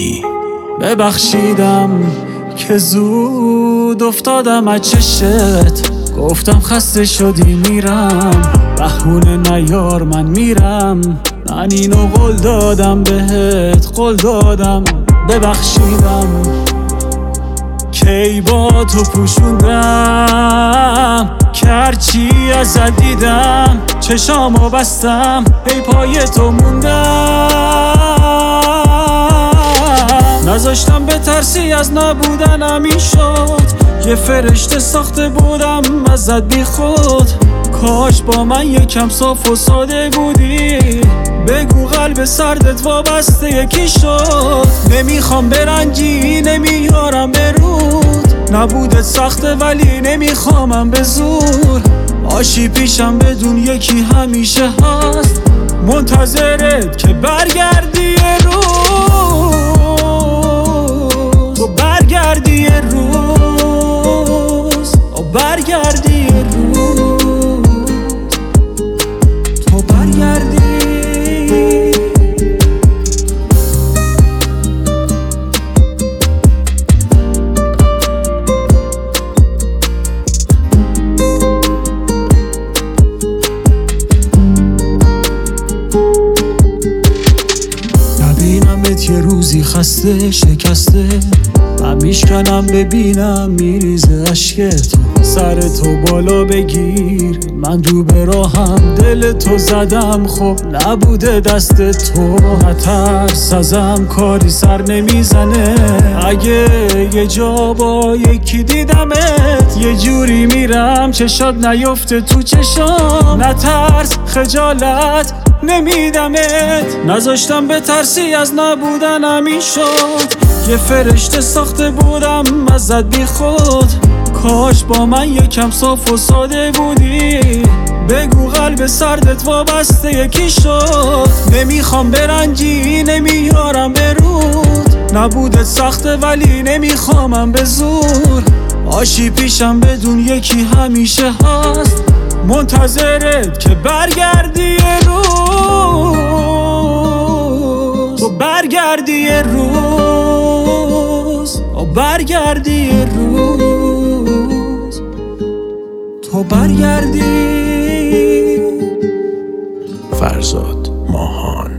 ماهانی. ببخشیدم که زود افتادم از چشت، گفتم خسته شدی میرم، بهونه نیار من میرم. من اینو قول دادم بهت، قول دادم. ببخشیدم کی با تو پوشوندم، که هرچی ازت دیدم چشامو بستم، هی پای تو موندم. نذاشتم بترسی از نبودنم، این شد یه فرشته ساخته بودم ازت بی خود. کاش با من یکم صاف و ساده بودی، بگو قلب سردت وابسته یکی شد. نمیخوام برنجی، نمیارم برود، نبودت سخته ولی نمیخوامم به زور. آشی پیشم بدون یکی همیشه هست، منتظرت که برگردی یه روز. تو برگردی یه روز، برگردی یه روز، تو برگردی. نبینمت یه روزی خسته شکسته، من میشکنم ببینم میریزه اشک تو. سر تو بالا بگیر، من رو به راهم دل تو زدم، خب نبوده دست تو. نترس ازم کاری سر نمیزنه، اگه یه جا با یکی دیدمت یه جوری میرم چشات نیفته تو چشام. نترس خجالت نمیدمت، نذاشتم بترسی از نبودنم، این شد یه فرشته ساخته بودم ازت بی خود. کاش با من یکم صاف و ساده بودی، بگو قلب سردت وابسته یکی شد. نمیخوام برنجی، نمیارم برود، نبودت سخته ولی نمیخوامم به زور. آشی پیشم بدون یکی همیشه هست، منتظرت که برگردی یه روز. تو برگردی یه روز، برگردی یه روز، تو برگردی. فرزاد ماهان.